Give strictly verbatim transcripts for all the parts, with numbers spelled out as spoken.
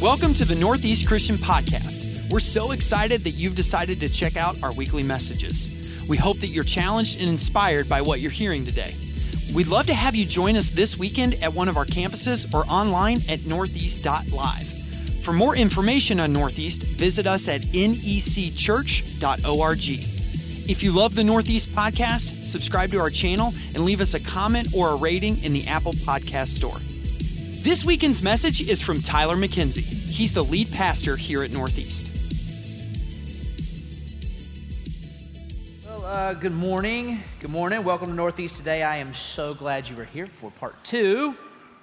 Welcome to the Northeast Christian Podcast. We're so excited that you've decided to check out our weekly messages. We hope that you're challenged and inspired by what you're hearing today. We'd love to have you join us this weekend at one of our campuses or online at northeast dot live. For more information on Northeast, visit us at N E C church dot org. If you love the Northeast Podcast, subscribe to our channel and leave us a comment or a rating in the Apple Podcast Store. This weekend's message is from Tyler McKenzie. He's the lead pastor here at Northeast. Well, uh, good morning. Good morning. Welcome to Northeast today. I am so glad you were here for part two.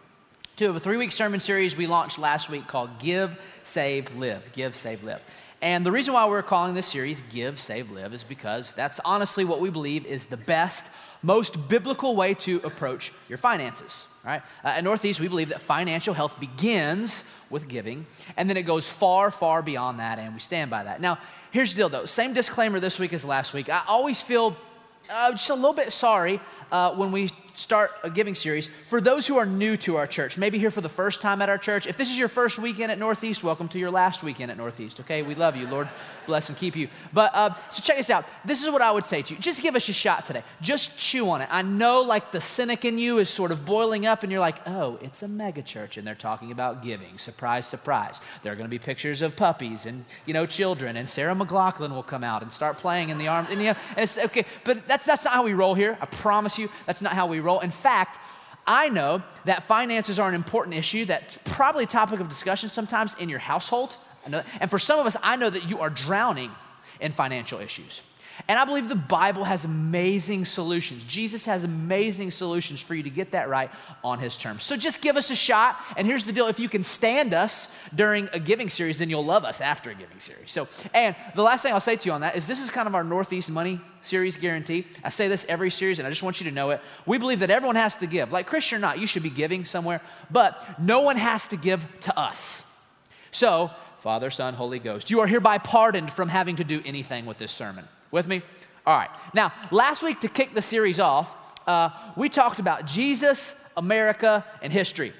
Two of a three-week sermon series we launched last week called Give, Save, Live. Give, Save, Live. And the reason why we're calling this series Give, Save, Live is because that's honestly what we believe is the best, most biblical way to approach your finances. Right? Uh, at Northeast, we believe that financial health begins with giving, and then it goes far, far beyond that, and we stand by that. Now, here's the deal, though. Same disclaimer this week as last week. I always feel uh, just a little bit sorry uh, when we start a giving series for those who are new to our church, maybe here for the first time at our church. If this is your first weekend at Northeast, welcome to your last weekend at Northeast, okay? We love you. Lord bless and keep you. But uh, so check this out. This is what I would say to you. Just give us a shot today. Just chew on it. I know like the cynic in you is sort of boiling up and you're like, oh, it's a mega church and they're talking about giving. Surprise, surprise. There are going to be pictures of puppies and, you know, children, and Sarah McLachlan will come out and start playing in the arms. And, you know, and it's okay, but that's, that's not how we roll here. I promise you, that's not how we roll. In fact, I know that finances are an important issue that's probably a topic of discussion sometimes in your household. I know, and for some of us, I know that you are drowning in financial issues. And I believe the Bible has amazing solutions. Jesus has amazing solutions for you to get that right on his terms. So just give us a shot. And here's the deal. If you can stand us during a giving series, then you'll love us after a giving series. So, and the last thing I'll say to you on that is this is kind of our Northeast Money Series guarantee. I say this every series, and I just want you to know it. We believe that everyone has to give. Like Christian or not, you should be giving somewhere. But no one has to give to us. So, Father, Son, Holy Ghost, you are hereby pardoned from having to do anything with this sermon. With me? All right. Now, last week to kick the series off, uh, we talked about Jesus, America, and history.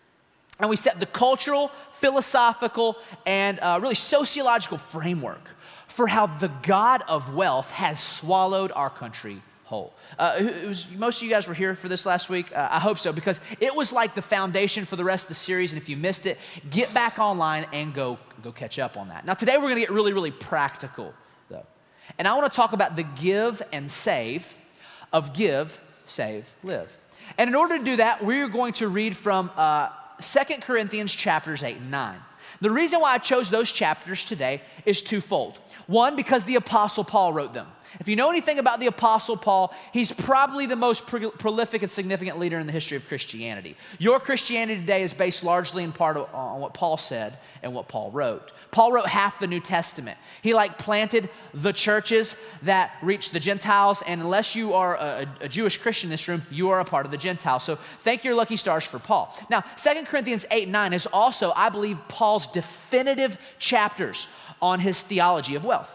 And we set the cultural, philosophical, and uh, really sociological framework for how the God of wealth has swallowed our country whole. Uh, it was, most of you guys were here for this last week. Uh, I hope so, because it was like the foundation for the rest of the series. And if you missed it, get back online and go, go catch up on that. Now, today we're going to get really, really practical, though. And I want to talk about the give and save of give, save, live. And in order to do that, we're going to read from uh, Second Corinthians chapters eight and nine. The reason why I chose those chapters today is twofold. One, because the Apostle Paul wrote them. If you know anything about the Apostle Paul, he's probably the most pro- prolific and significant leader in the history of Christianity. Your Christianity today is based largely in part of, on what Paul said and what Paul wrote. Paul wrote half the New Testament. He like planted the churches that reached the Gentiles, and unless you are a, a Jewish Christian in this room, you are a part of the Gentiles. So thank your lucky stars for Paul. Now, Second Corinthians eight and nine is also, I believe, Paul's definitive chapters on his theology of wealth.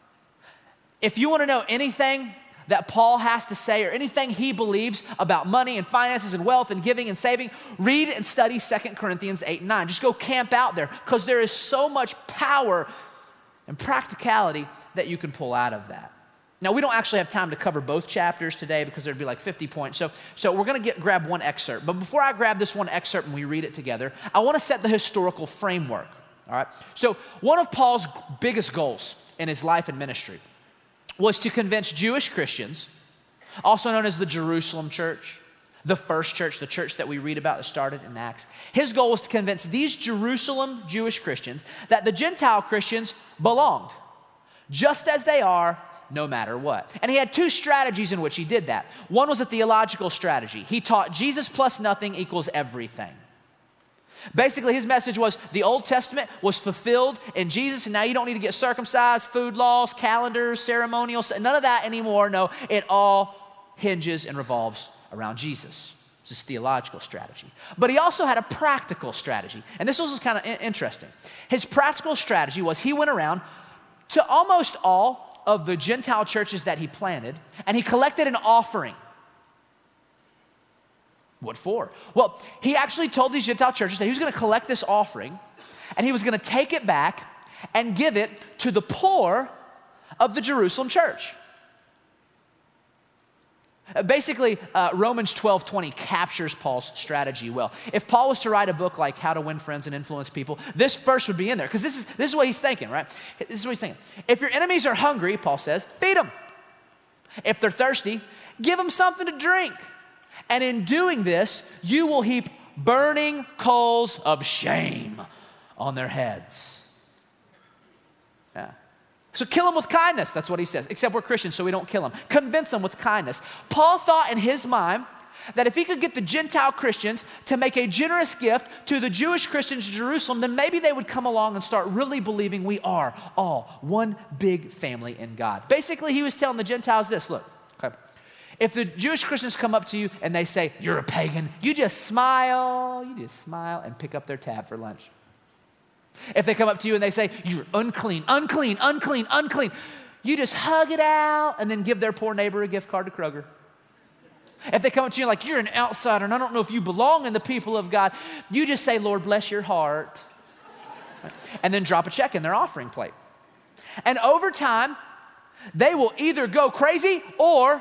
If you want to know anything that Paul has to say or anything he believes about money and finances and wealth and giving and saving, read and study Second Corinthians eight and nine. Just go camp out there, because there is so much power and practicality that you can pull out of that. Now, we don't actually have time to cover both chapters today because there'd be like fifty points. So, so we're going to get grab one excerpt. But before I grab this one excerpt and we read it together, I want to set the historical framework. All right. So one of Paul's biggest goals in his life and ministry was to convince Jewish Christians, also known as the Jerusalem church, the first church, the church that we read about that started in Acts. His goal was to convince these Jerusalem Jewish Christians that the Gentile Christians belonged, just as they are, no matter what. And he had two strategies in which he did that. One was a theological strategy. He taught Jesus plus nothing equals everything. Basically, his message was the Old Testament was fulfilled in Jesus, and now you don't need to get circumcised, food laws, calendars, ceremonials, none of that anymore. No, it all hinges and revolves around Jesus. It's his theological strategy. But he also had a practical strategy, and this was kind of interesting. His practical strategy was he went around to almost all of the Gentile churches that he planted, and he collected an offering. What for? Well, he actually told these Gentile churches that he was going to collect this offering and he was going to take it back and give it to the poor of the Jerusalem church. Uh, basically, uh, Romans twelve twenty captures Paul's strategy well. If Paul was to write a book like How to Win Friends and Influence People, this verse would be in there, because this is, this is what he's thinking, right? This is what he's thinking. If your enemies are hungry, Paul says, feed them. If they're thirsty, give them something to drink. And in doing this, you will heap burning coals of shame on their heads. Yeah. So kill them with kindness, that's what he says. Except we're Christians, so we don't kill them. Convince them with kindness. Paul thought in his mind that if he could get the Gentile Christians to make a generous gift to the Jewish Christians in Jerusalem, then maybe they would come along and start really believing we are all one big family in God. Basically, he was telling the Gentiles this, look, okay, if the Jewish Christians come up to you and they say, you're a pagan, you just smile, you just smile and pick up their tab for lunch. If they come up to you and they say, you're unclean, unclean, unclean, unclean, you just hug it out and then give their poor neighbor a gift card to Kroger. If they come up to you like, you're an outsider and I don't know if you belong in the people of God, you just say, Lord, bless your heart. And then drop a check in their offering plate. And over time, they will either go crazy or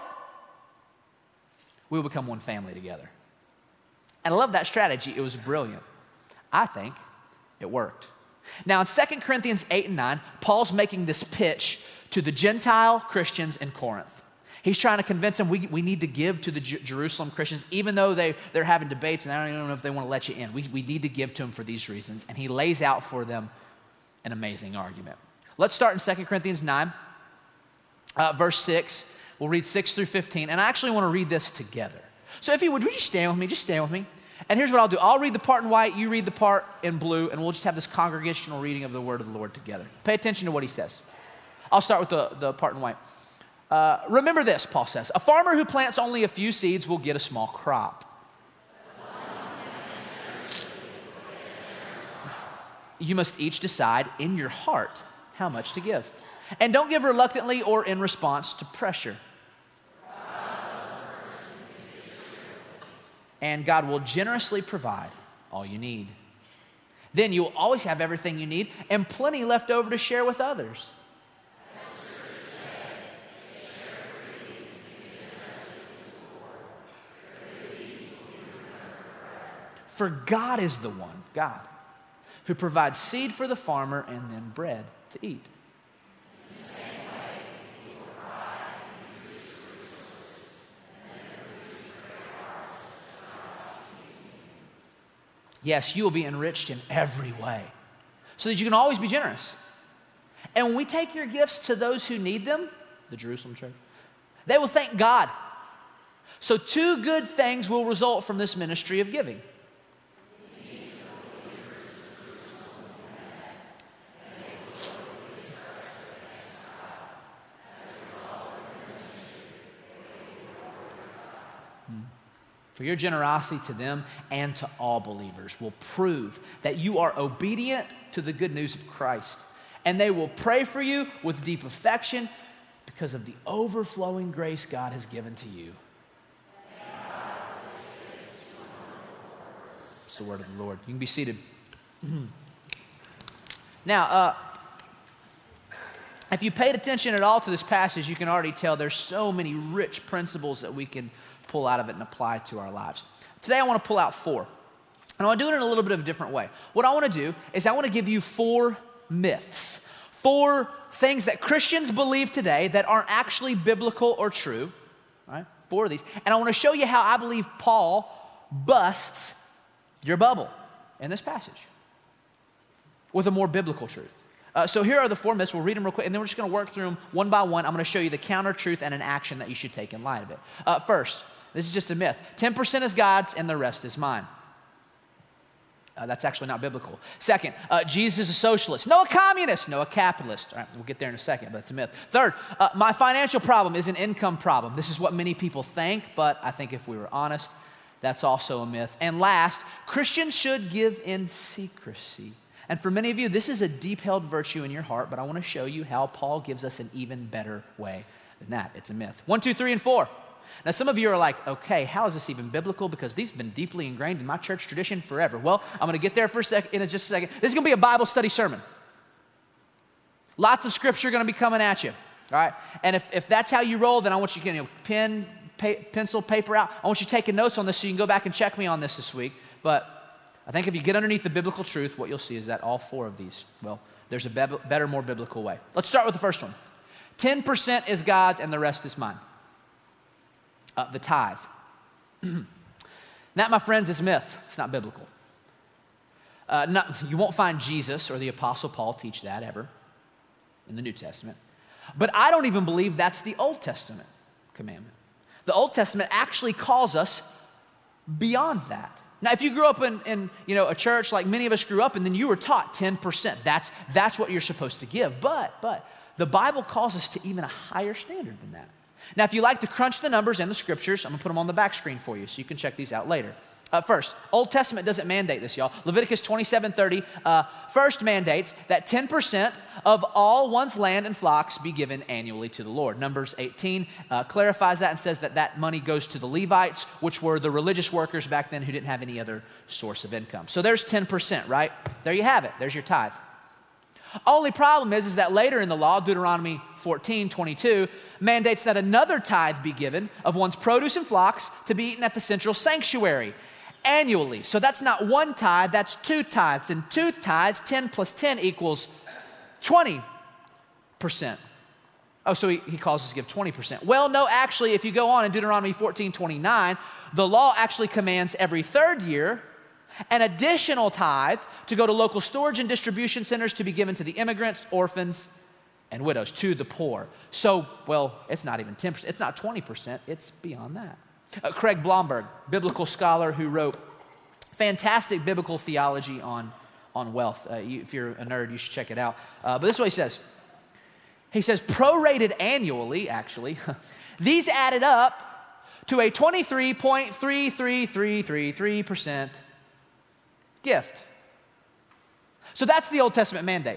we will become one family together. And I love that strategy. It was brilliant. I think it worked. Now in Second Corinthians eight and nine, Paul's making this pitch to the Gentile Christians in Corinth. He's trying to convince them we, we need to give to the J- Jerusalem Christians, even though they, they're having debates and I don't even know if they want to let you in. We, we need to give to them for these reasons. And he lays out for them an amazing argument. Let's start in Second Corinthians nine, uh, verse six. We'll read six through fifteen. And I actually want to read this together. So if you would, would you stand with me? Just stand with me. And here's what I'll do. I'll read the part in white, you read the part in blue, and we'll just have this congregational reading of the word of the Lord together. Pay attention to what he says. I'll start with the, the part in white. Uh, remember this, Paul says. A farmer who plants only a few seeds will get a small crop. You must each decide in your heart how much to give. And don't give reluctantly or in response to pressure. And God will generously provide all you need. Then you will always have everything you need and plenty left over to share with others. For God is the one, God, who provides seed for the farmer and then bread to eat. Yes, you will be enriched in every way so that you can always be generous. And when we take your gifts to those who need them, the Jerusalem church, they will thank God. So two good things will result from this ministry of giving. For your generosity to them and to all believers will prove that you are obedient to the good news of Christ. And they will pray for you with deep affection because of the overflowing grace God has given to you. It's the word of the Lord. You can be seated. Now, uh, if you paid attention at all to this passage, you can already tell there's so many rich principles that we can pull out of it and apply to our lives. Today I want to pull out four. And I want to do it in a little bit of a different way. What I want to do is I want to give you four myths, four things that Christians believe today that aren't actually biblical or true, right? Four of these. And I want to show you how I believe Paul busts your bubble in this passage with a more biblical truth. Uh, so here are the four myths. We'll read them real quick, and then we're just going to work through them one by one. I'm going to show you the counter truth and an action that you should take in light of it. Uh, first, this is just a myth. ten percent is God's and the rest is mine. Uh, that's actually not biblical. Second, uh, Jesus is a socialist. No, a communist. No, a capitalist. All right, we'll get there in a second, but it's a myth. Third, uh, my financial problem is an income problem. This is what many people think, but I think if we were honest, that's also a myth. And last, Christians should give in secrecy. And for many of you, this is a deep-held virtue in your heart, but I want to show you how Paul gives us an even better way than that. It's a myth. One, two, three, and four. Now, some of you are like, okay, how is this even biblical? Because these have been deeply ingrained in my church tradition forever. Well, I'm going to get there for a second, in just a second. This is going to be a Bible study sermon. Lots of scripture going to be coming at you, all right? And if, if that's how you roll, then I want you to get, you know, pen, pa- pencil, paper out. I want you taking notes on this so you can go back and check me on this this week. But I think if you get underneath the biblical truth, what you'll see is that all four of these, well, there's a be- better, more biblical way. Let's start with the first one. ten percent is God's and the rest is mine. Uh, the tithe. That, my friends, is myth. It's not biblical. Uh, not, you won't find Jesus or the Apostle Paul teach that ever in the New Testament. But I don't even believe that's the Old Testament commandment. The Old Testament actually calls us beyond that. Now, if you grew up in, in you know, a church like many of us grew up in, then you were taught ten percent. That's, that's what you're supposed to give. But, but the Bible calls us to even a higher standard than that. Now, if you like to crunch the numbers and the scriptures, I'm going to put them on the back screen for you so you can check these out later. Uh, first, Old Testament doesn't mandate this, y'all. Leviticus twenty-seven thirty uh, first mandates that ten percent of all one's land and flocks be given annually to the Lord. Numbers eighteen uh, clarifies that and says that that money goes to the Levites, which were the religious workers back then who didn't have any other source of income. So there's ten percent, right? There you have it. There's your tithe. Only problem is, is that later in the law, Deuteronomy fourteen twenty-two, mandates that another tithe be given of one's produce and flocks to be eaten at the central sanctuary annually. So that's not one tithe, that's two tithes. And two tithes, ten plus ten equals twenty percent. Oh, so he, he calls us to give twenty percent. Well, no, actually, if you go on in Deuteronomy fourteen twenty-nine, the law actually commands every third year an additional tithe to go to local storage and distribution centers to be given to the immigrants, orphans, and widows, to the poor. So, well, it's not even ten percent. It's not twenty percent. It's beyond that. Uh, Craig Blomberg, biblical scholar who wrote fantastic biblical theology on, on wealth. Uh, you, if you're a nerd, you should check it out. Uh, but this is what he says. He says, prorated annually, actually, these added up to a twenty-three point three three three three three percent gift. So that's the Old Testament mandate.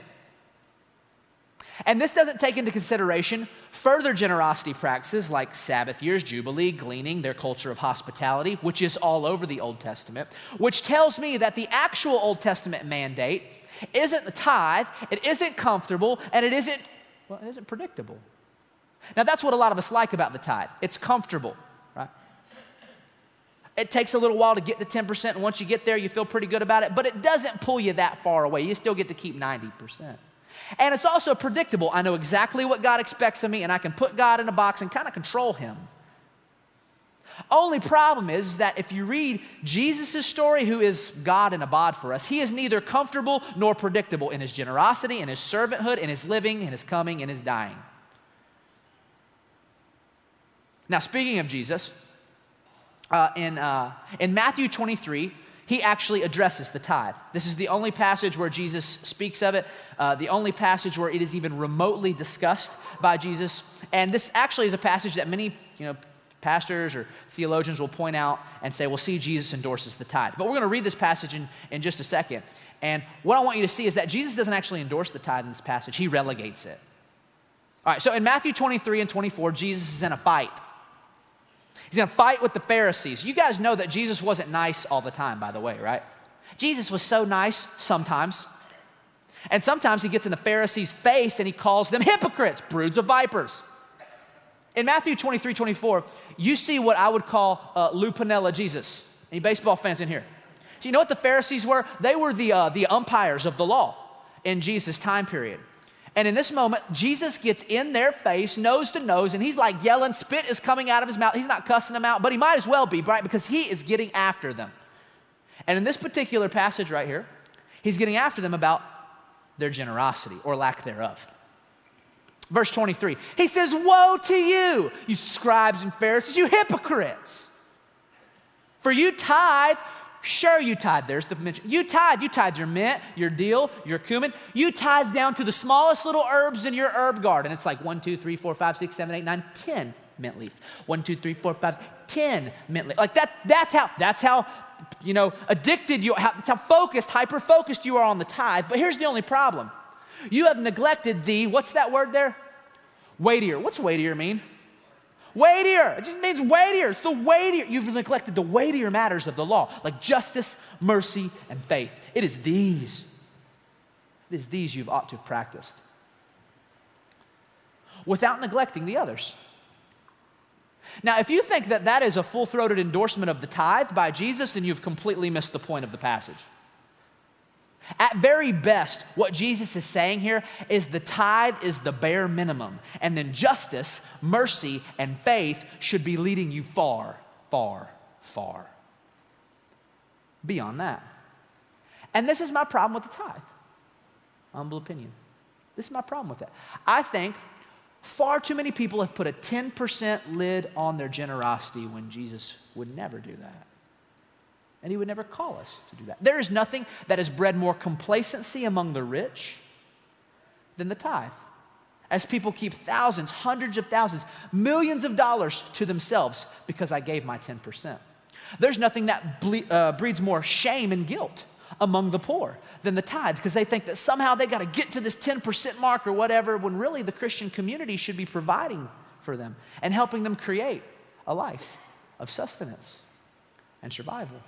And this doesn't take into consideration further generosity practices like Sabbath years, Jubilee, gleaning, their culture of hospitality, which is all over the Old Testament, which tells me that the actual Old Testament mandate isn't the tithe, it isn't comfortable, and it isn't, well, it isn't predictable. Now that's what a lot of us like about the tithe. It's comfortable, right? It takes a little while to get to ten percent, and once you get there, you feel pretty good about it, but it doesn't pull you that far away. You still get to keep ninety percent. And it's also predictable. I know exactly what God expects of me, and I can put God in a box and kind of control him. Only problem is that if you read Jesus' story, who is God in a bod for us, he is neither comfortable nor predictable in his generosity, in his servanthood, in his living, in his coming, in his dying. Now, speaking of Jesus, uh, in, uh, in Matthew twenty-three, he actually addresses the tithe. This is the only passage where Jesus speaks of it, uh, the only passage where it is even remotely discussed by Jesus. And this actually is a passage that many, you know, pastors or theologians will point out and say, well, see, Jesus endorses the tithe. But we're going to read this passage in, in just a second. And what I want you to see is that Jesus doesn't actually endorse the tithe in this passage. He relegates it. All right, so in Matthew twenty-three and twenty-four, Jesus is in a fight. He's going to fight with the Pharisees. You guys know that Jesus wasn't nice all the time, by the way, right? Jesus was so nice sometimes. And sometimes he gets in the Pharisees' face and he calls them hypocrites, broods of vipers. In Matthew twenty-three, twenty-four, you see what I would call uh, Lou Piniella Jesus. Any baseball fans in here? So you know what the Pharisees were? They were the, uh, the umpires of the law in Jesus' time period. And in this moment, Jesus gets in their face, nose to nose, and he's like yelling, spit is coming out of his mouth. He's not cussing them out, but he might as well be, right? Because he is getting after them. And in this particular passage right here, he's getting after them about their generosity or lack thereof. Verse twenty-three, he says, woe to you, you scribes and Pharisees, you hypocrites. For you tithe, sure you tithe, there's the mention. You tithe, you tithe your mint, your dill, your cumin. You tithe down to the smallest little herbs in your herb garden. It's like one, two, three, four, five, six, seven, eight, nine, ten mint leaf. One, two, three, four, five, ten mint leaf. Like that, that's how, that's how, you know, addicted you, how, that's how focused, hyper-focused you are on the tithe. But here's the only problem. You have neglected the, what's that word there? Weightier. What's weightier mean? Weightier. It just means weightier. It's the weightier. You've neglected the weightier matters of the law, like justice, mercy, and faith. It is these. It is these you've ought to have practiced, without neglecting the others. Now, if you think that that is a full-throated endorsement of the tithe by Jesus, then you've completely missed the point of the passage. At very best, what Jesus is saying here is the tithe is the bare minimum, and then justice, mercy, and faith should be leading you far, far, far beyond that. And this is my problem with the tithe. Humble opinion. This is my problem with it. I think far too many people have put a ten percent lid on their generosity when Jesus would never do that. And he would never call us to do that. There is nothing that has bred more complacency among the rich than the tithe. As people keep thousands, hundreds of thousands, millions of dollars to themselves because I gave my ten percent. There's nothing that ble- uh, breeds more shame and guilt among the poor than the tithe, because they think that somehow they got to get to this ten percent mark or whatever, when really the Christian community should be providing for them and helping them create a life of sustenance and survival.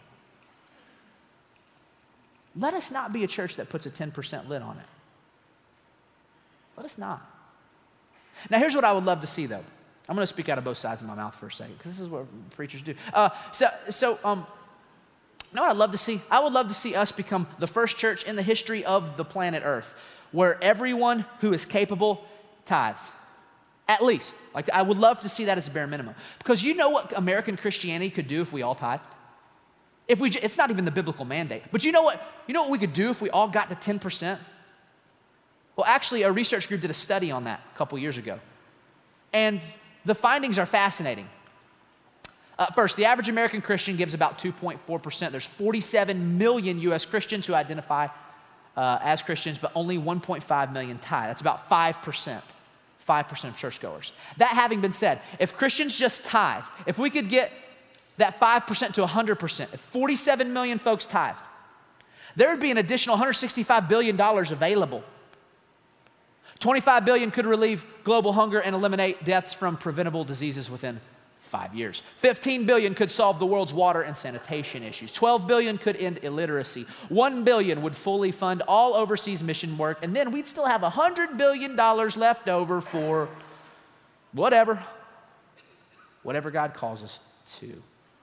Let us not be a church that puts a ten percent lid on it. Let us not. Now, here's what I would love to see, though. I'm going to speak out of both sides of my mouth for a second, because this is what preachers do. Uh, so, so, um, you know what I'd love to see? I would love to see us become the first church in the history of the planet Earth where everyone who is capable tithes. At least. Like, I would love to see that as a bare minimum. Because you know what American Christianity could do if we all tithed? If we, it's not even the biblical mandate. But you know what? You know what we could do if we all got to ten percent? Well, actually, a research group did a study on that a couple years ago. And the findings are fascinating. Uh, first, the average American Christian gives about two point four percent. There's forty-seven million U S Christians who identify uh, as Christians, but only one point five million tithe. That's about five percent. five percent of churchgoers. That having been said, if Christians just tithe, if we could get that five percent to one hundred percent, if forty-seven million folks tithed, there would be an additional one hundred sixty-five billion dollars available. twenty-five billion dollars could relieve global hunger and eliminate deaths from preventable diseases within five years. fifteen billion dollars could solve the world's water and sanitation issues. twelve billion dollars could end illiteracy. one billion dollars would fully fund all overseas mission work, and then we'd still have one hundred billion dollars left over for whatever, whatever God calls us to.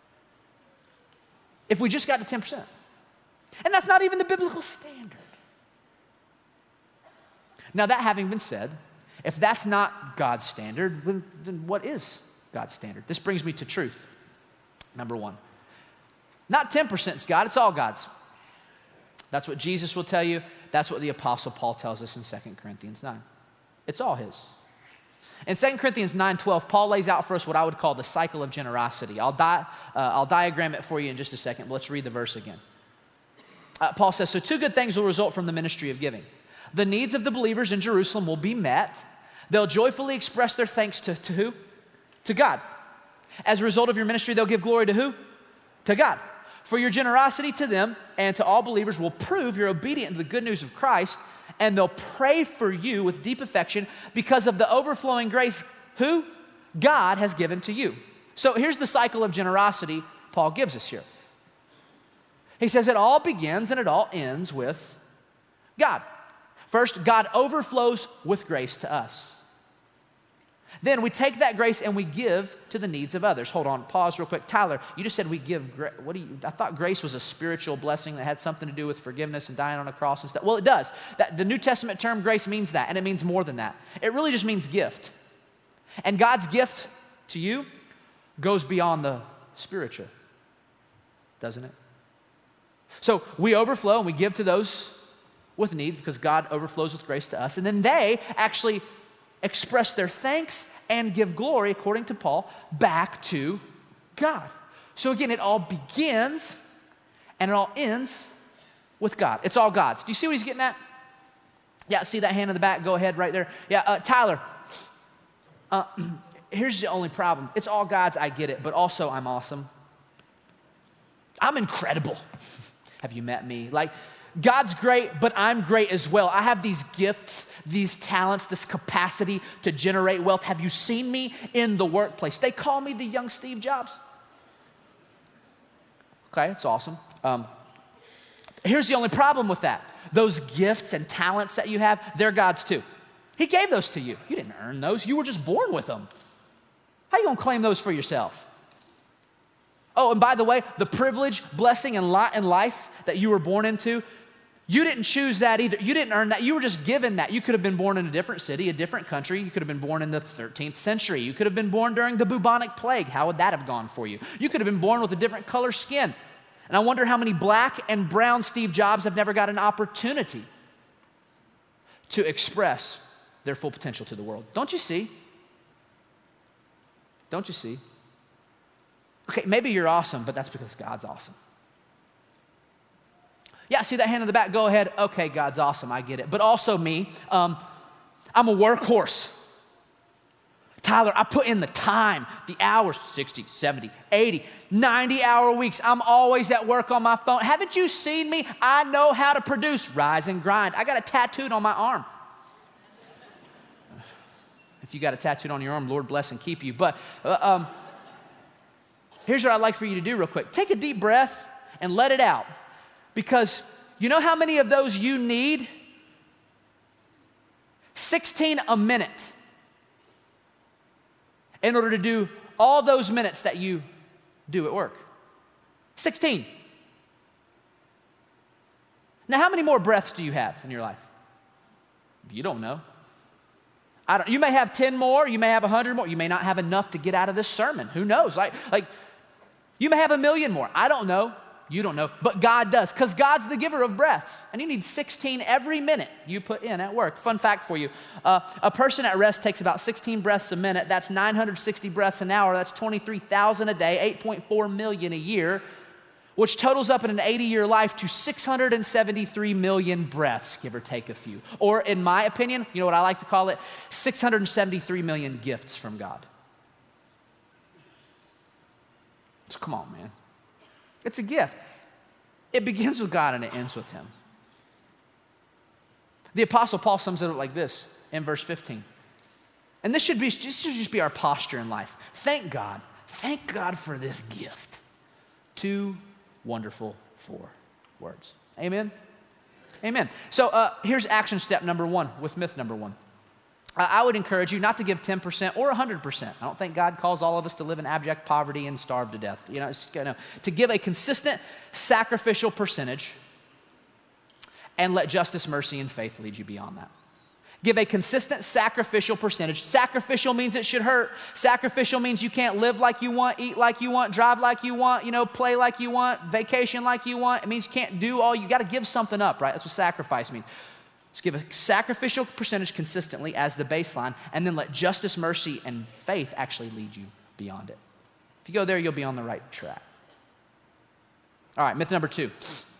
If we just got to ten percent. And that's not even the biblical standard. Now, that having been said, if that's not God's standard, then, then what is God's standard? This brings me to truth. Number one, not ten percent is God, it's all God's. That's what Jesus will tell you. That's what the Apostle Paul tells us in Second Corinthians nine. It's all his. In Second Corinthians nine twelve, Paul lays out for us what I would call the cycle of generosity. I'll, di- uh, I'll diagram it for you in just a second, but let's read the verse again. Uh, Paul says, so two good things will result from the ministry of giving. The needs of the believers in Jerusalem will be met. They'll joyfully express their thanks to, to who? To God. As a result of your ministry, they'll give glory to who? To God. For your generosity to them and to all believers will prove you're obedient to the good news of Christ, and they'll pray for you with deep affection because of the overflowing grace who? God has given to you. So here's the cycle of generosity Paul gives us here. He says it all begins and it all ends with God. First, God overflows with grace to us. Then we take that grace and we give to the needs of others. Hold on, pause real quick. Tyler, you just said we give, gra- what do you, I thought grace was a spiritual blessing that had something to do with forgiveness and dying on a cross and stuff. Well, it does. That, the New Testament term grace means that, and it means more than that. It really just means gift. And God's gift to you goes beyond the spiritual, doesn't it? So we overflow and we give to those with need because God overflows with grace to us. And then they actually express their thanks and give glory, according to Paul, back to God. So again, it all begins and it all ends with God. It's all God's. Do you see what he's getting at? Yeah, see that hand in the back? Go ahead right there. Yeah, uh, Tyler, uh, here's the only problem. It's all God's, I get it, but also I'm awesome. I'm incredible. Have you met me? Like, God's great, but I'm great as well. I have these gifts these talents, this capacity to generate wealth? Have you seen me in the workplace? They call me the young Steve Jobs. Okay, it's awesome. Um, here's the only problem with that. Those gifts and talents that you have, they're God's too. He gave those to you. You didn't earn those. You were just born with them. How are you going to claim those for yourself? Oh, and by the way, the privilege, blessing, and lot in life that you were born into, you didn't choose that either. You didn't earn that. You were just given that. You could have been born in a different city, a different country. You could have been born in the thirteenth century. You could have been born during the bubonic plague. How would that have gone for you? You could have been born with a different color skin. And I wonder how many black and brown Steve Jobs have never got an opportunity to express their full potential to the world. Don't you see? Don't you see? Okay, maybe you're awesome, but that's because God's awesome. Yeah, see that hand in the back? Go ahead. Okay, God's awesome. I get it. But also me, um, I'm a workhorse. Tyler, I put in the time, the hours, sixty, seventy, eighty, ninety hour weeks. I'm always at work on my phone. Haven't you seen me? I know how to produce, rise and grind. I got it tattooed on my arm. If you got it tattooed on your arm, Lord bless and keep you. But uh, um, here's what I'd like for you to do real quick. Take a deep breath and let it out. Because you know how many of those you need? sixteen a minute. In order to do all those minutes that you do at work. sixteen. Now, how many more breaths do you have in your life? You don't know. I don't, you may have ten more, you may have one hundred more, you may not have enough to get out of this sermon. Who knows? Like, like you may have a million more. I don't know. You don't know, but God does, because God's the giver of breaths, and you need sixteen every minute you put in at work. Fun fact for you, uh, a person at rest takes about sixteen breaths a minute. That's nine hundred sixty breaths an hour. That's twenty-three thousand a day, eight point four million a year, which totals up in an eighty-year life to six hundred seventy-three million breaths, give or take a few. Or in my opinion, you know what I like to call it? six hundred seventy-three million gifts from God. So come on, man. It's a gift. It begins with God and it ends with him. The Apostle Paul sums it up like this in verse fifteen. And this should be, this should just be our posture in life. Thank God. Thank God for this gift. Two wonderful four words. Amen? Amen. So uh, here's action step number one with myth number one. I would encourage you not to give ten percent or one hundred percent. I don't think God calls all of us to live in abject poverty and starve to death. You know, it's, you know, to give a consistent sacrificial percentage and let justice, mercy, and faith lead you beyond that. Give a consistent sacrificial percentage. Sacrificial means it should hurt. Sacrificial means you can't live like you want, eat like you want, drive like you want, you know, play like you want, vacation like you want. It means you can't do all, you got to give something up, right? That's what sacrifice means. Let's give a sacrificial percentage consistently as the baseline, and then let justice, mercy, and faith actually lead you beyond it. If you go there, you'll be on the right track. All right, myth number two.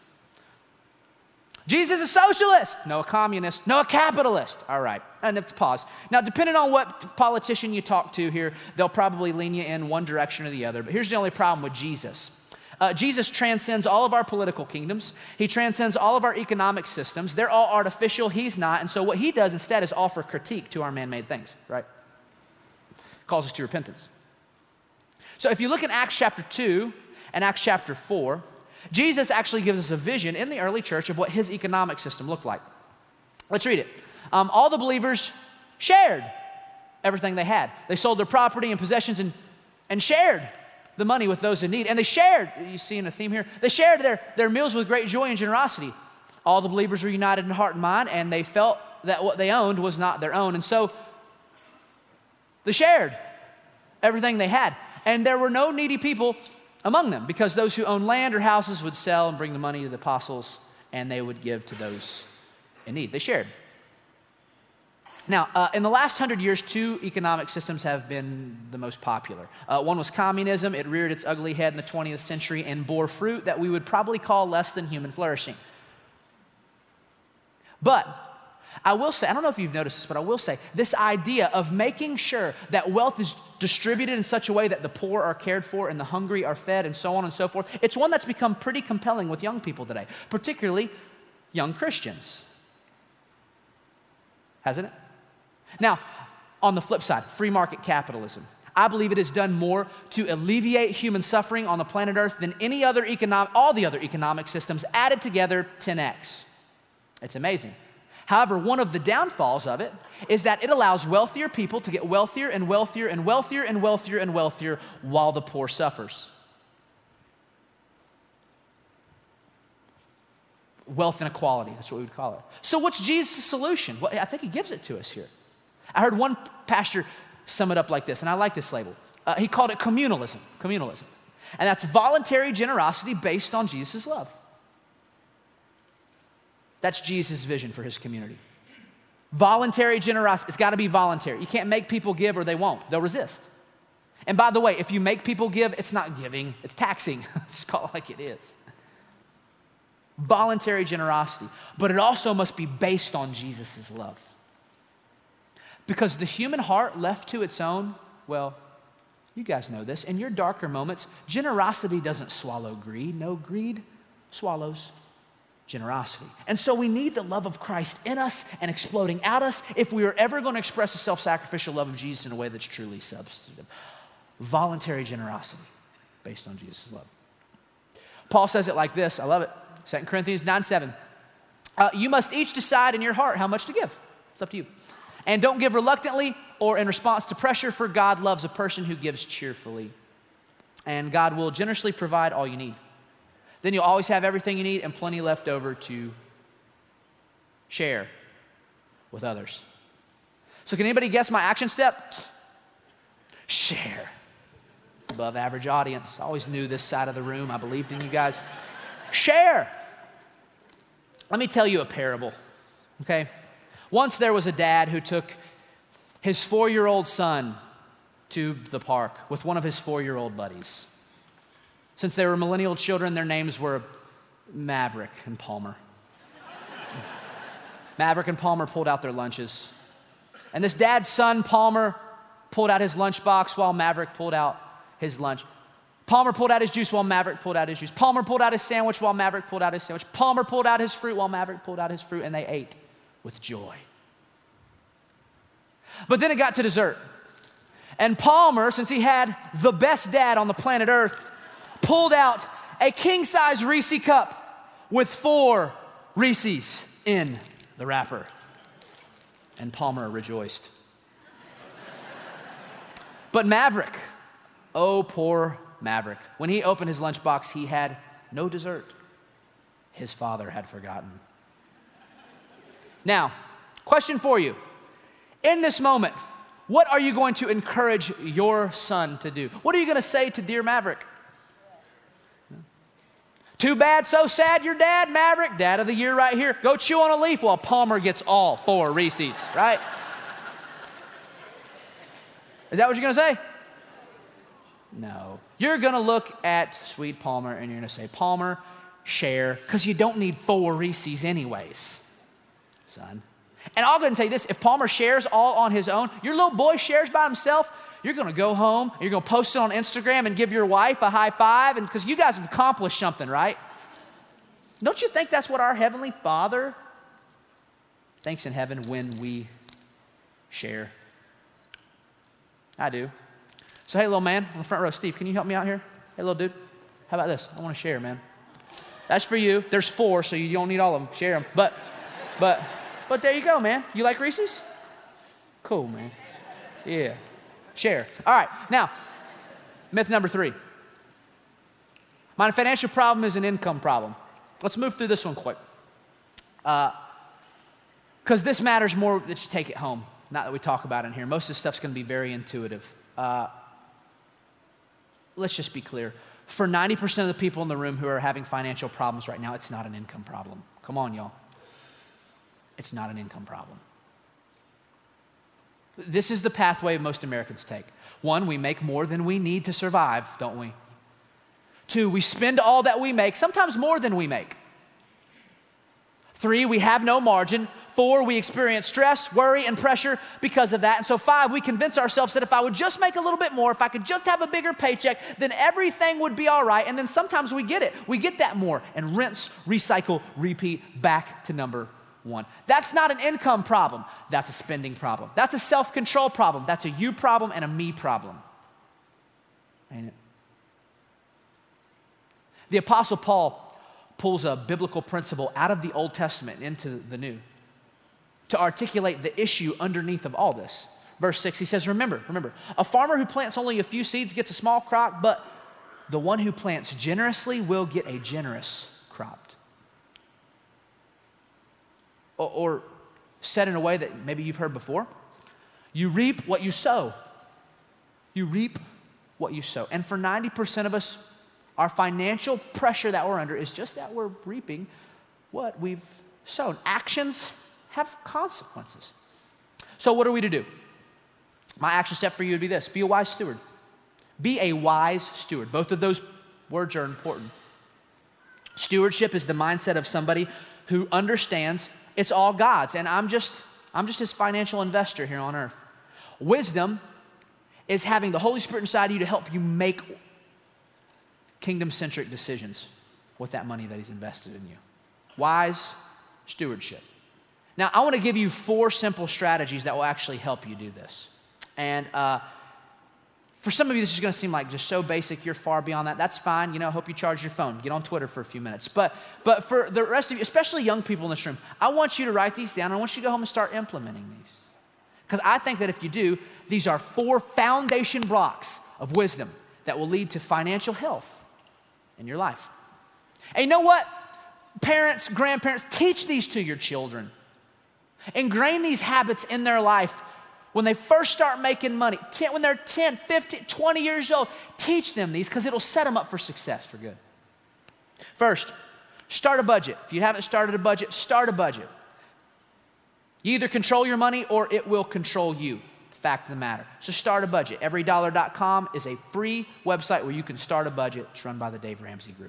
Jesus is a socialist. No, a communist. No, a capitalist. All right, and let's pause. Now, depending on what politician you talk to here, they'll probably lean you in one direction or the other, but here's the only problem with Jesus. Uh, Jesus transcends all of our political kingdoms. He transcends all of our economic systems. They're all artificial. He's not. And so what he does instead is offer critique to our man-made things, right? Calls us to repentance. So if you look in Acts chapter two and Acts chapter four, Jesus actually gives us a vision in the early church of what his economic system looked like. Let's read it. Um, all the believers shared everything they had. They sold their property and possessions and, and shared the money with those in need. And they shared, you see in a theme here, they shared their, their meals with great joy and generosity. All the believers were united in heart and mind, and they felt that what they owned was not their own. And so they shared everything they had. And there were no needy people among them, because those who owned land or houses would sell and bring the money to the apostles, and they would give to those in need. They shared. Now, uh, in the last hundred years, two economic systems have been the most popular. Uh, one was communism. It reared its ugly head in the twentieth century and bore fruit that we would probably call less than human flourishing. But I will say, I don't know if you've noticed this, but I will say, this idea of making sure that wealth is distributed in such a way that the poor are cared for and the hungry are fed and so on and so forth, it's one that's become pretty compelling with young people today, particularly young Christians. hasn't it? Now, on the flip side, free market capitalism. I believe it has done more to alleviate human suffering on the planet Earth than any other economic, all the other economic systems added together ten x. It's amazing. However, one of the downfalls of it is that it allows wealthier people to get wealthier and wealthier and wealthier and wealthier and wealthier while the poor suffers. Wealth inequality, that's what we would call it. So what's Jesus' solution? Well, I think he gives it to us here. I heard one pastor sum it up like this, and I like this label. Uh, he called it communalism, communalism. And that's voluntary generosity based on Jesus' love. That's Jesus' vision for his community. Voluntary generosity, it's gotta be voluntary. You can't make people give or they won't, they'll resist. And by the way, if you make people give, it's not giving, it's taxing. Just call it like it is. Voluntary generosity, but it also must be based on Jesus' love. Because the human heart left to its own, well, you guys know this, in your darker moments, generosity doesn't swallow greed. No, greed swallows generosity. And so we need the love of Christ in us and exploding out us if we are ever going to express the self-sacrificial love of Jesus in a way that's truly substantive. Voluntary generosity based on Jesus' love. Paul says it like this, I love it, Second Corinthians nine seven. Uh, you must each decide in your heart how much to give. It's up to you. And don't give reluctantly or in response to pressure, for God loves a person who gives cheerfully. And God will generously provide all you need. Then you'll always have everything you need and plenty left over to share with others. So can anybody guess my action step? Share. Above average audience. I always knew this side of the room. I believed in you guys. Share. Let me tell you a parable, okay? Once there was a dad who took his four-year-old son to the park with one of his four-year-old buddies. Since they were millennial children, their names were Maverick and Palmer. Maverick and Palmer pulled out their lunches. And this dad's son, Palmer, pulled out his lunchbox while Maverick pulled out his lunch. Palmer pulled out his juice while Maverick pulled out his juice. Palmer pulled out his sandwich while Maverick pulled out his sandwich. Palmer pulled out his fruit while Maverick pulled out his fruit, and they ate with joy. But then it got to dessert. And Palmer, since he had the best dad on the planet Earth, pulled out a king-size Reese cup with four Reese's in the wrapper. And Palmer rejoiced. But Maverick, oh poor Maverick, when he opened his lunchbox, he had no dessert. His father had forgotten. Now, question for you. In this moment, what are you going to encourage your son to do? What are you going to say to dear Maverick? Too bad, so sad, your dad, Maverick, dad of the year right here. Go chew on a leaf while Palmer gets all four Reese's, right? Is that what you're going to say? No. You're going to look at sweet Palmer and you're going to say, Palmer, share, because you don't need four Reese's anyways, son. And I'll go ahead and tell you this, if Palmer shares all on his own, your little boy shares by himself, you're gonna go home, you're gonna post it on Instagram and give your wife a high five, and because you guys have accomplished something, right? Don't you think that's what our Heavenly Father thinks in heaven when we share? I do. So hey, little man on the front row, Steve, can you help me out here? Hey, little dude, how about this? I wanna share, man. That's for you. There's four, so you don't need all of them. Share them. But, but, But there you go, man. You like Reese's? Cool, man. Yeah. Share. All right. Now, myth number three. My financial problem is an income problem. Let's move through this one quick. Because uh, this matters more that you take it home, not that we talk about it in here. Most of this stuff's going to be very intuitive. Uh, let's just be clear. For ninety percent of the people in the room who are having financial problems right now, it's not an income problem. Come on, y'all. It's not an income problem. This is the pathway most Americans take. One, we make more than we need to survive, don't we? Two, we spend all that we make, sometimes more than we make. Three, we have no margin. Four, we experience stress, worry, and pressure because of that. And so five, we convince ourselves that if I would just make a little bit more, if I could just have a bigger paycheck, then everything would be all right. And then sometimes we get it. We get that more and rinse, recycle, repeat back to number one. That's not an income problem. That's a spending problem. That's a self-control problem. That's a you problem and a me problem. Ain't it? The Apostle Paul pulls a biblical principle out of the Old Testament into the New to articulate the issue underneath of all this. Verse six, he says, remember, remember, a farmer who plants only a few seeds gets a small crop, but the one who plants generously will get a generous crop. Or, or said in a way that maybe you've heard before, you reap what you sow. You reap what you sow. And for ninety percent of us, our financial pressure that we're under is just that we're reaping what we've sown. Actions have consequences. So what are we to do? My action step for you would be this: be a wise steward. Be a wise steward. Both of those words are important. Stewardship is the mindset of somebody who understands it's all God's, and I'm just, I'm just his financial investor here on earth. Wisdom is having the Holy Spirit inside of you to help you make kingdom-centric decisions with that money that he's invested in you. Wise stewardship. Now, I want to give you four simple strategies that will actually help you do this. And uh, for some of you, this is going to seem like just so basic, you're far beyond that. That's fine. You know, I hope you charge your phone. Get on Twitter for a few minutes. But, but for the rest of you, especially young people in this room, I want you to write these down. I want you to go home and start implementing these. Because I think that if you do, these are four foundation blocks of wisdom that will lead to financial health in your life. And you know what? Parents, grandparents, teach these to your children. Ingrain these habits in their life when they first start making money. ten, when they're ten, fifteen, twenty years old, teach them these because it'll set them up for success for good. First, start a budget. If you haven't started a budget, start a budget. You either control your money or it will control you. Fact of the matter. So start a budget. every dollar dot com is a free website where you can start a budget. It's run by the Dave Ramsey Group.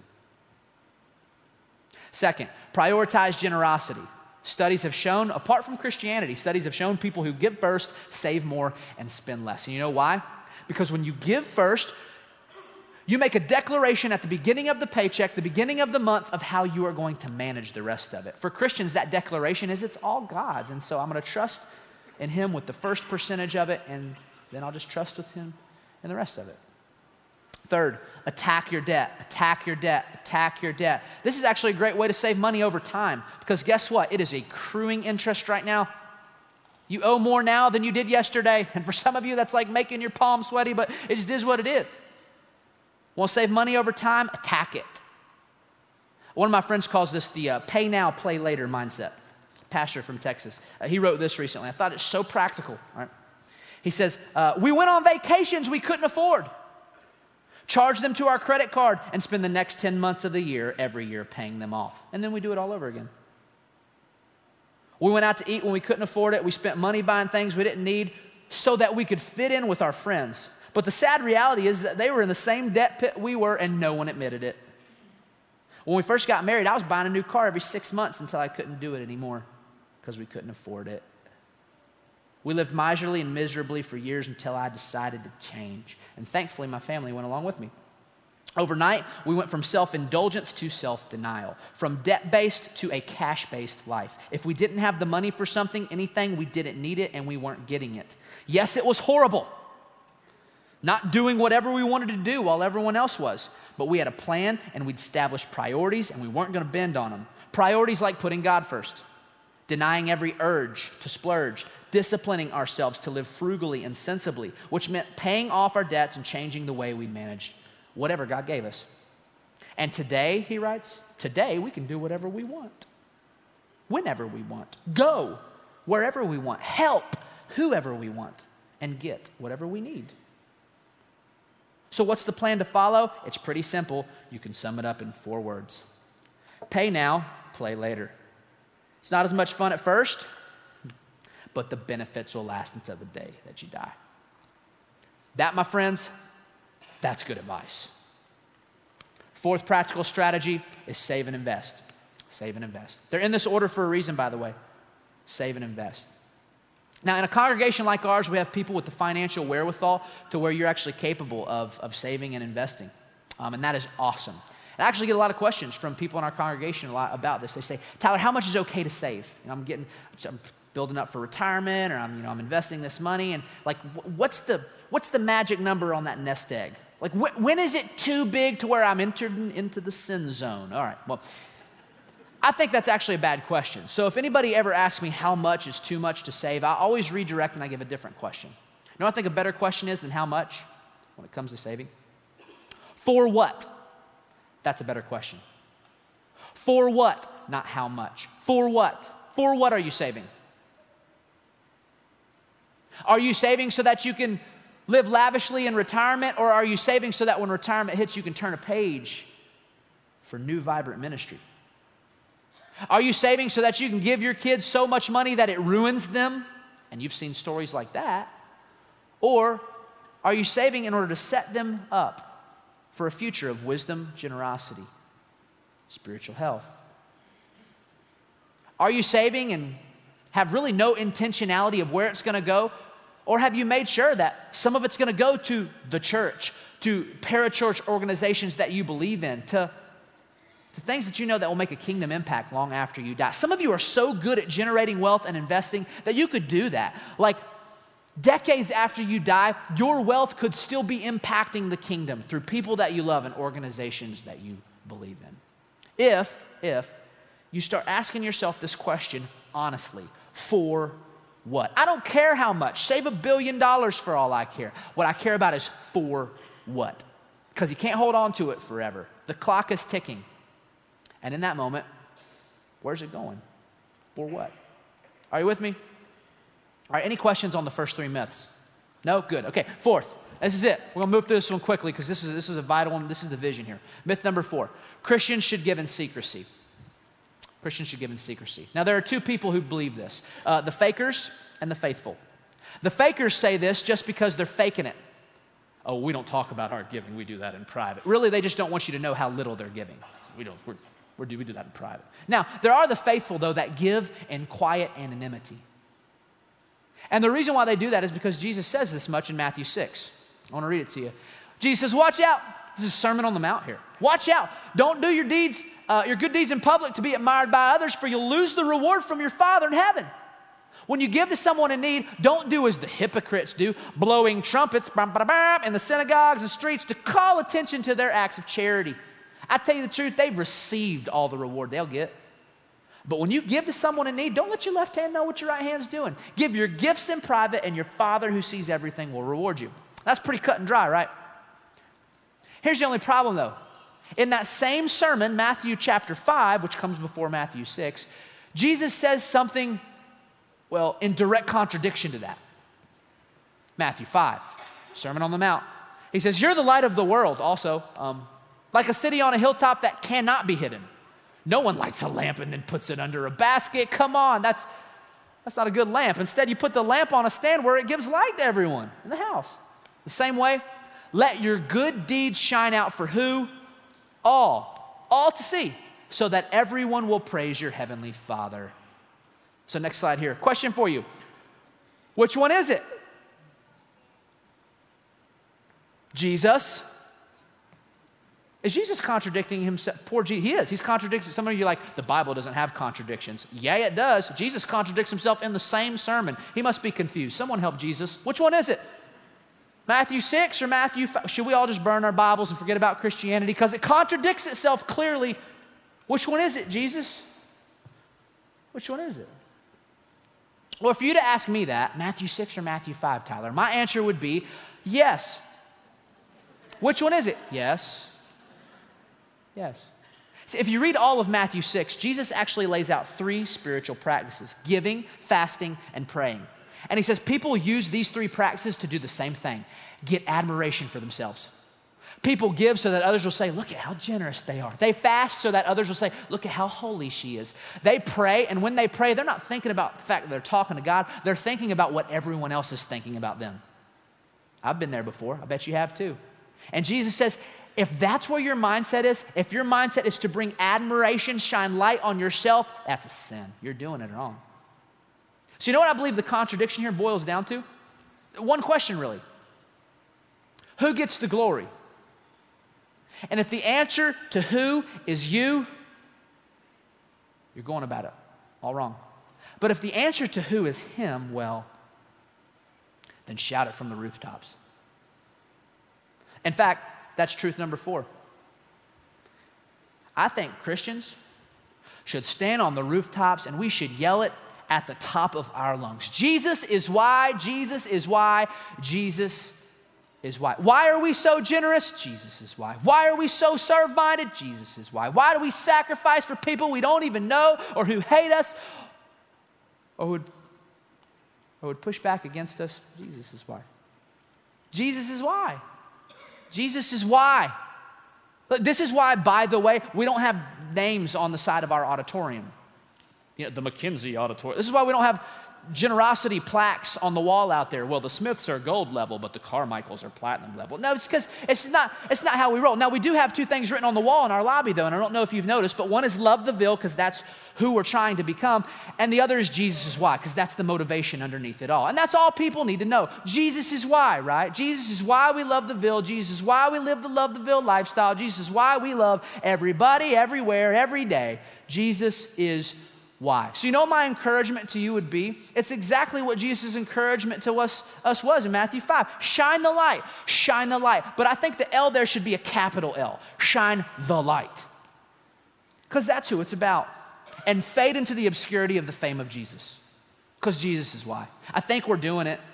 Second, prioritize generosity. Studies have shown, apart from Christianity, studies have shown people who give first save more and spend less. And you know why? Because when you give first, you make a declaration at the beginning of the paycheck, the beginning of the month, of how you are going to manage the rest of it. For Christians, that declaration is it's all God's. And so I'm going to trust in him with the first percentage of it, and then I'll just trust with him in the rest of it. Third, attack your debt, attack your debt, attack your debt. This is actually a great way to save money over time because guess what? It is accruing interest right now. You owe more now than you did yesterday. And for some of you, that's like making your palms sweaty, but it just is what it is. Want to save money over time? Attack it. One of my friends calls this the uh, pay now, play later mindset. Pastor from Texas. Uh, he wrote this recently. I thought it's so practical. All right? He says, uh, we went on vacations we couldn't afford. Charge them to our credit card and spend the next ten months of the year every year paying them off. And then we do it all over again. We went out to eat when we couldn't afford it. We spent money buying things we didn't need so that we could fit in with our friends. But the sad reality is that they were in the same debt pit we were and no one admitted it. When we first got married, I was buying a new car every six months until I couldn't do it anymore because we couldn't afford it. We lived miserly and miserably for years until I decided to change. And thankfully, my family went along with me. Overnight, we went from self-indulgence to self-denial, from debt-based to a cash-based life. If we didn't have the money for something, anything, we didn't need it and we weren't getting it. Yes, it was horrible. Not doing whatever we wanted to do while everyone else was. But we had a plan and we'd established priorities and we weren't going to bend on them. Priorities like putting God first, denying every urge to splurge, disciplining ourselves to live frugally and sensibly, which meant paying off our debts and changing the way we managed whatever God gave us. And today, he writes, today we can do whatever we want, whenever we want, go wherever we want, help whoever we want, and get whatever we need. So what's the plan to follow? It's pretty simple. You can sum it up in four words. Pay now, play later. It's not as much fun at first, but the benefits will last until the day that you die. That, my friends, that's good advice. Fourth practical strategy is save and invest. Save and invest. They're in this order for a reason, by the way. Save and invest. Now, in a congregation like ours, we have people with the financial wherewithal to where you're actually capable of, of saving and investing. Um, and that is awesome. I actually get a lot of questions from people in our congregation a lot about this. They say, Tyler, how much is okay to save? And I'm getting, I'm building up for retirement, or I'm, you know, I'm investing this money, and like, what's the what's the magic number on that nest egg? Like, wh- when is it too big to where I'm entered into the sin zone? All right, well, I think that's actually a bad question. So if anybody ever asks me how much is too much to save, I always redirect and I give a different question. You know what I think a better question is than how much when it comes to saving? For what? That's a better question. For what? Not how much. For what? For what are you saving? Are you saving so that you can live lavishly in retirement, or are you saving so that when retirement hits, you can turn a page for new, vibrant ministry? Are you saving so that you can give your kids so much money that it ruins them? And you've seen stories like that. Or are you saving in order to set them up for a future of wisdom, generosity, spiritual health? Are you saving and have really no intentionality of where it's going to go? Or have you made sure that some of it's going to go to the church, to parachurch organizations that you believe in, to, to things that you know that will make a kingdom impact long after you die? Some of you are so good at generating wealth and investing that you could do that. Like, decades after you die, your wealth could still be impacting the kingdom through people that you love and organizations that you believe in. If, if you start asking yourself this question honestly, for what? I don't care how much. Save a billion dollars for all I care. What I care about is for what? Because you can't hold on to it forever. The clock is ticking. And in that moment, where's it going? For what? Are you with me? All right, any questions on the first three myths? No? Good. Okay, fourth. This is it. We're going to move through this one quickly because this is, this is a vital one. This is the vision here. Myth number four. Christians should give in secrecy. Christians should give in secrecy. Now, there are two people who believe this. Uh, the fakers and the faithful. The fakers say this just because they're faking it. Oh, we don't talk about our giving. We do that in private. Really, they just don't want you to know how little they're giving. We don't. We're, we're, we do that in private. Now, there are the faithful, though, that give in quiet anonymity. And the reason why they do that is because Jesus says this much in Matthew six. I want to read it to you. Jesus says, watch out. This is a Sermon on the Mount here. Watch out. Don't do your deeds, uh, your good deeds in public to be admired by others, for you'll lose the reward from your Father in heaven. When you give to someone in need, don't do as the hypocrites do, blowing trumpets bam, bam, bam, in the synagogues and streets to call attention to their acts of charity. I tell you the truth, they've received all the reward they'll get. But when you give to someone in need, don't let your left hand know what your right hand's doing. Give your gifts in private, and your Father who sees everything will reward you. That's pretty cut and dry, right? Here's the only problem, though. In that same sermon, Matthew chapter five, which comes before Matthew six, Jesus says something, well, in direct contradiction to that. Matthew five, Sermon on the Mount. He says, you're the light of the world, also, um, like a city on a hilltop that cannot be hidden. No one lights a lamp and then puts it under a basket. Come on, that's, that's not a good lamp. Instead, you put the lamp on a stand where it gives light to everyone in the house. The same way, let your good deeds shine out for who? All. All to see, so that everyone will praise your heavenly Father. So next slide here. Question for you. Which one is it? Jesus? Is Jesus contradicting himself? Poor Jesus. He is. He's contradicting. Some of you are like, the Bible doesn't have contradictions. Yeah, it does. Jesus contradicts himself in the same sermon. He must be confused. Someone help Jesus. Which one is it? Matthew six or Matthew five? Should we all just burn our Bibles and forget about Christianity? Because it contradicts itself clearly. Which one is it, Jesus? Which one is it? Well, for you to ask me that, Matthew six or Matthew five, Tyler, my answer would be yes. Which one is it? Yes. Yes. See, if you read all of Matthew six, Jesus actually lays out three spiritual practices: giving, fasting, and praying. And he says people use these three practices to do the same thing: get admiration for themselves. People give so that others will say, look at how generous they are. They fast so that others will say, look at how holy she is. They pray, and when they pray, they're not thinking about the fact that they're talking to God. They're thinking about what everyone else is thinking about them. I've been there before. I bet you have too. And Jesus says, if that's where your mindset is, if your mindset is to bring admiration, shine light on yourself, that's a sin. You're doing it wrong. So you know what I believe the contradiction here boils down to? One question really. Who gets the glory? And if the answer to who is you, you're going about it all wrong. But if the answer to who is him, well, then shout it from the rooftops. In fact, that's truth number four. I think Christians should stand on the rooftops and we should yell it at the top of our lungs. Jesus is why, Jesus is why, Jesus is why. Why are we so generous? Jesus is why. Why are we so serve-minded? Jesus is why. Why do we sacrifice for people we don't even know or who hate us or would, or would push back against us? Jesus is why. Jesus is why. Jesus is why. Look, this is why, by the way, we don't have names on the side of our auditorium. You know, the McKinsey Auditorium. This is why we don't have generosity plaques on the wall out there. Well, the Smiths are gold level, but the Carmichaels are platinum level. No, it's because it's not, it's not how we roll. Now, we do have two things written on the wall in our lobby, though, and I don't know if you've noticed, but one is love the Ville, because that's who we're trying to become, and the other is Jesus is why, because that's the motivation underneath it all. And that's all people need to know. Jesus is why, right? Jesus is why we love the Ville. Jesus is why we live the Love the Ville lifestyle. Jesus is why we love everybody, everywhere, every day. Jesus is why. So you know what my encouragement to you would be? It's exactly what Jesus' encouragement to us, us was in Matthew five. Shine the light, shine the light. But I think the L there should be a capital L. Shine the light. Because that's who it's about. And fade into the obscurity of the fame of Jesus. Because Jesus is why. I think we're doing it.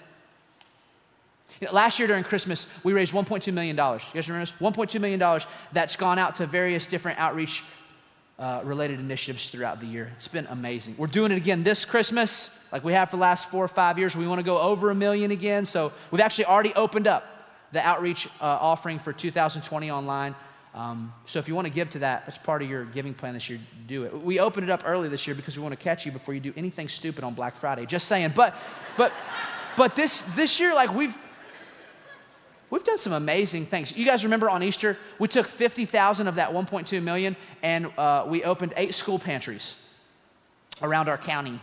You know, last year during Christmas, we raised one point two million dollars. You guys remember this? one point two million dollars that's gone out to various different outreach Uh, related initiatives throughout the year. It's been amazing. We're doing it again this Christmas, like we have for the last four or five years. We want to go over a million again. So we've actually already opened up the outreach uh, offering for two thousand twenty online. Um, so if you want to give to that, that's part of your giving plan this year, do it. We opened it up early this year because we want to catch you before you do anything stupid on Black Friday. Just saying. But but but this this year, like we've We've done some amazing things. You guys remember on Easter, we took fifty thousand of that one point two million and uh, we opened eight school pantries around our county.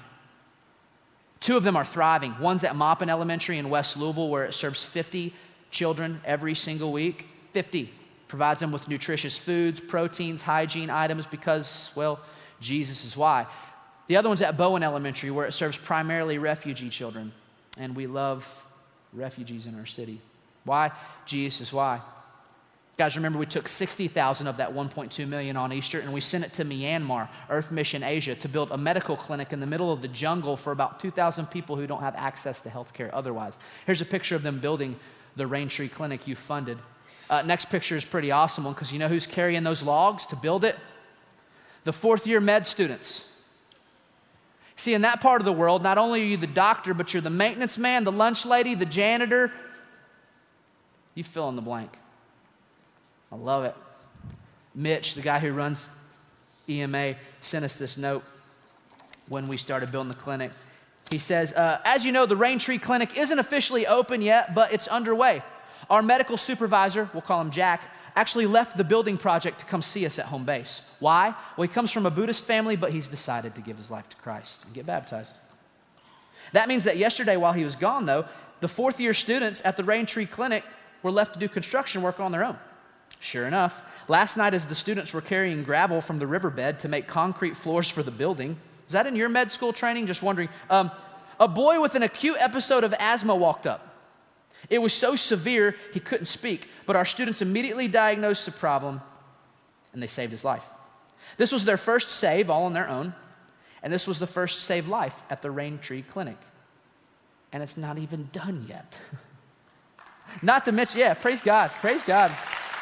Two of them are thriving. One's at Maupin Elementary in West Louisville, where it serves fifty children every single week. fifty. Provides them with nutritious foods, proteins, hygiene items because, well, Jesus is why. The other one's at Bowen Elementary, where it serves primarily refugee children. And we love refugees in our city. Why? Jesus is why. Guys, remember we took sixty thousand of that one point two million on Easter and we sent it to Myanmar, Earth Mission Asia, to build a medical clinic in the middle of the jungle for about two thousand people who don't have access to health care otherwise. Here's a picture of them building the Raintree Clinic you funded. Uh, next picture is pretty awesome one because you know who's carrying those logs to build it? The fourth year med students. See, in that part of the world, not only are you the doctor, but you're the maintenance man, the lunch lady, the janitor. You fill in the blank. I love it. Mitch, the guy who runs E M A, sent us this note when we started building the clinic. He says, uh, as you know, the Raintree Clinic isn't officially open yet, but it's underway. Our medical supervisor, we'll call him Jack, actually left the building project to come see us at home base. Why? Well, he comes from a Buddhist family, but he's decided to give his life to Christ and get baptized. That means that yesterday while he was gone, though, the fourth year students at the Raintree Clinic were left to do construction work on their own. Sure enough, last night as the students were carrying gravel from the riverbed to make concrete floors for the building, is that in your med school training? Just wondering. Um, a boy with an acute episode of asthma walked up. It was so severe he couldn't speak, but our students immediately diagnosed the problem and they saved his life. This was their first save all on their own, and this was the first saved life at the Raintree Clinic. And it's not even done yet. Not to mention, yeah, praise God, praise God.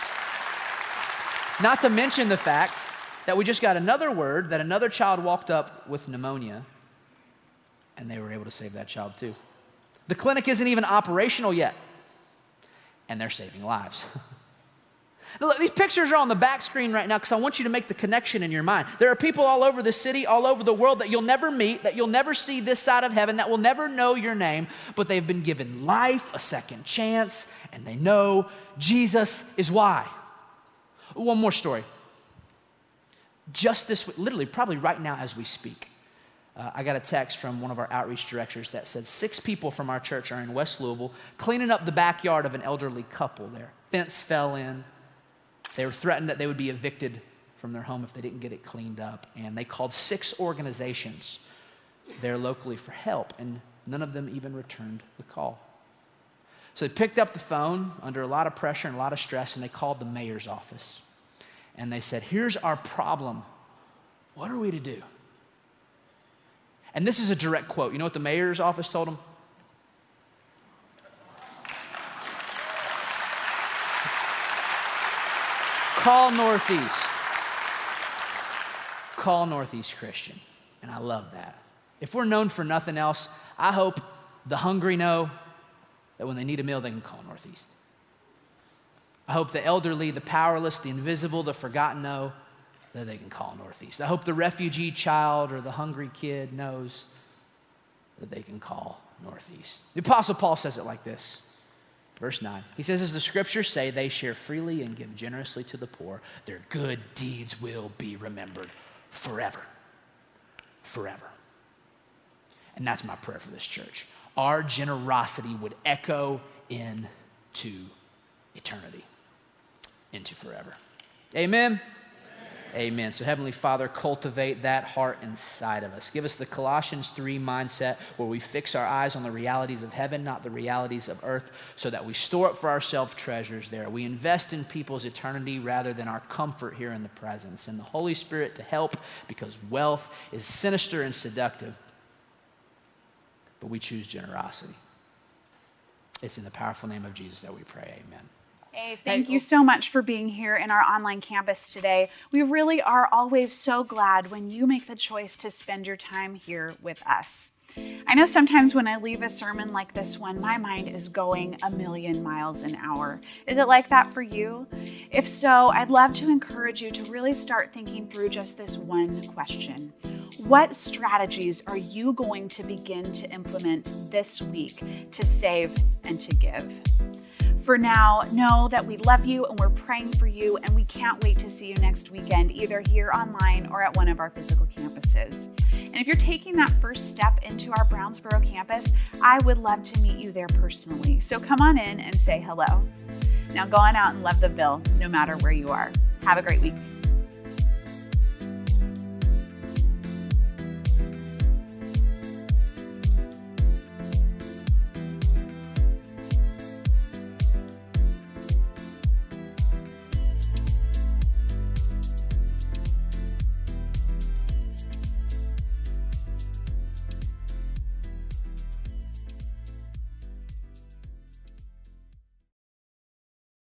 Not to mention the fact that we just got another word that another child walked up with pneumonia and they were able to save that child too. The clinic isn't even operational yet and they're saving lives. Now, look, these pictures are on the back screen right now because I want you to make the connection in your mind. There are people all over the city, all over the world that you'll never meet, that you'll never see this side of heaven, that will never know your name, but they've been given life, a second chance, and they know Jesus is why. One more story. Just this, literally, probably right now as we speak, uh, I got a text from one of our outreach directors that said six people from our church are in West Louisville cleaning up the backyard of an elderly couple there. Fence fell in. They were threatened that they would be evicted from their home if they didn't get it cleaned up. And they called six organizations there locally for help, and none of them even returned the call. So they picked up the phone under a lot of pressure and a lot of stress, and they called the mayor's office. And they said, here's our problem. What are we to do? And this is a direct quote. You know what the mayor's office told them? Call Northeast. Call Northeast Christian. And I love that. If we're known for nothing else, I hope the hungry know that when they need a meal, they can call Northeast. I hope the elderly, the powerless, the invisible, the forgotten know that they can call Northeast. I hope the refugee child or the hungry kid knows that they can call Northeast. The Apostle Paul says it like this. Verse nine, he says, as the scriptures say, they share freely and give generously to the poor. Their good deeds will be remembered forever. Forever. And that's my prayer for this church. Our generosity would echo into eternity, into forever. Amen? Amen. So Heavenly Father, cultivate that heart inside of us. Give us the Colossians three mindset where we fix our eyes on the realities of heaven, not the realities of earth, so that we store up for ourselves treasures there. We invest in people's eternity rather than our comfort here in the present. Send the Holy Spirit to help, because wealth is sinister and seductive, but we choose generosity. It's in the powerful name of Jesus that we pray. Amen. Hey, thank you so much for being here in our online campus today. We really are always so glad when you make the choice to spend your time here with us. I know sometimes when I leave a sermon like this one, my mind is going a million miles an hour. Is it like that for you? If so, I'd love to encourage you to really start thinking through just this one question. What strategies are you going to begin to implement this week to save and to give? For now, know that we love you and we're praying for you, and we can't wait to see you next weekend, either here online or at one of our physical campuses. And if you're taking that first step into our Brownsboro campus, I would love to meet you there personally. So come on in and say hello. Now go on out and love the Ville, no matter where you are. Have a great week.